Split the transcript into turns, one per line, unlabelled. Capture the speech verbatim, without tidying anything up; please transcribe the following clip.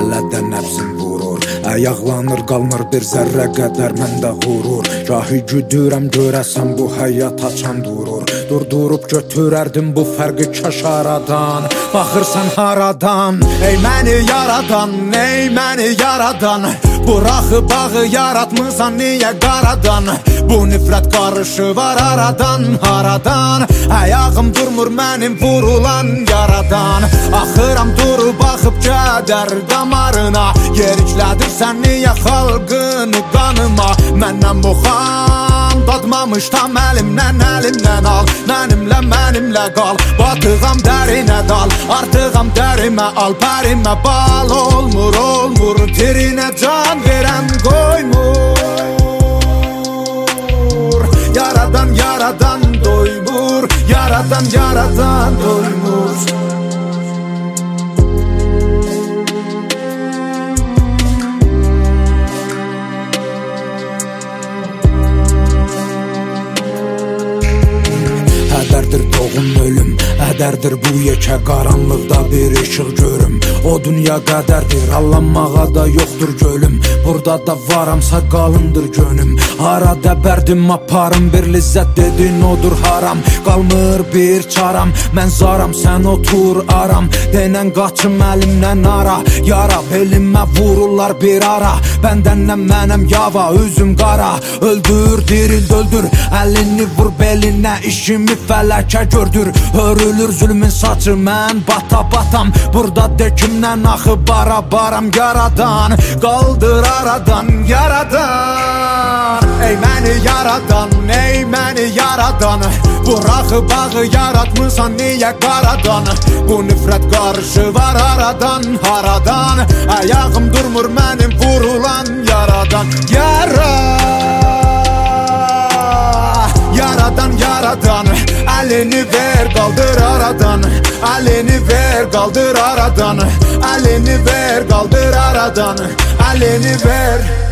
hələ də nəfsim vurur. Ayaqlanır qalmır bir zərrə qədər məndə qurur. Gahi güdürəm görəsən bu həyat açan durur. Durdurub götürərdim bu fərqi kaş aradan. Baxırsan haradan, ey məni yaradan, ey məni yaradan. Buraxı bağı yaratmısan niyə qaradan? Bu nifrət qarışı var aradan, haradan? Ayağım durmur mənim vurulan yaradan. Axıram durub baxıb kədər damarına. Yeriklədirsən niyə xalqını qanıma? Məndən bu xan dadmamış tam əlimdən, əlimdən al. Mənimlə, mənimlə qal. Batıqam dərinə dal, artıqam dərimə al. Bərimə bal olmur, olmur. Tirinə can verən qoymur. Yaradan, yaradan doymur. Yaradan, yaradan doymur. Hədərdir doğum ölüm, hədərdir bu yekə qaranlıqda bir işıq görüm. O dünya qədərdir, allanmağa da yoxdur gölüm. Burada da varamsa qalındır gönüm. Hara dəbərdim aparım bir lizzət dedin odur haram. Qalmır bir çaram, mən zaram sən otur aram. Denən qaçım əlimdən ara, yara belimə vururlar bir ara. Bəndəndən mənəm yava, üzüm qara. Öldür, diril, öldür, əlini vur belinə, işimi fələkə gördür. Hörülür zülmün saçı, mən bata batam. Burada dekimdən axı bara baram yaradan. Qaldır aradan, yaradan. Ey məni yaradan, ey məni yaradan. Buraxı bağı yaratmısan niyə qaradan? Bu nifrət qarışı var aradan, haradan? Ayağım durmur mənim vurulan yaradan. Yara, yaradan, yaradan. Əlini ver, qaldır aradan. Əlini ver, qaldır aradan. Əlini ver, qaldır aradan. Əlini ver.